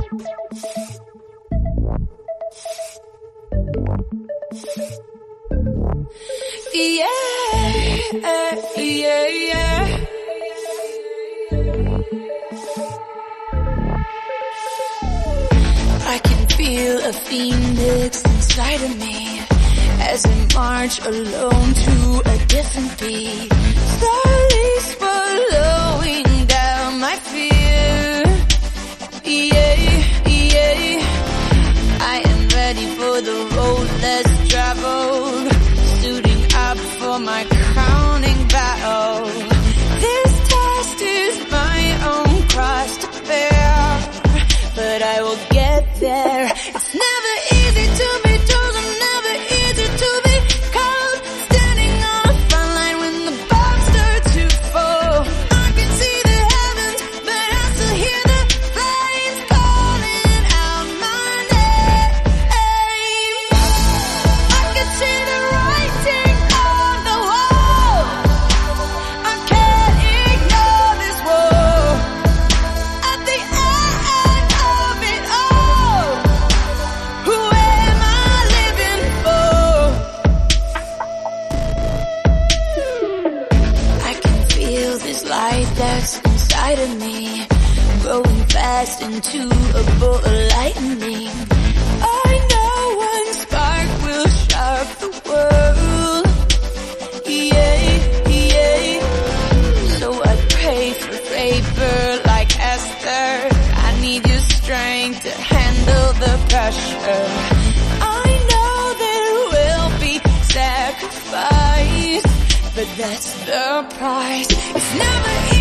Yeah. I can feel a phoenix inside of me as I march alone to a different beat, slowly swallowing down my fear. Yeah. I am ready for the road less traveled, suiting up for my crowning battle. This test is my own cross to bear, but I will get there. It's never easy to be chosen, never easy to be called. Standing on a front line when the bombs start to fall. I can see the heavens, but I still hear the flames calling out my name. I can see the writing on the wall. I can't ignore this war. At the end of it all, who am I living for? I can feel this light that's inside of me, growing fast into a bolt of lightning. I know one spark will shock the world. Yeah. So I pray for favor like Esther. I need your strength to handle the pressure. I know there will be sacrifice, but that's the price. It's never easy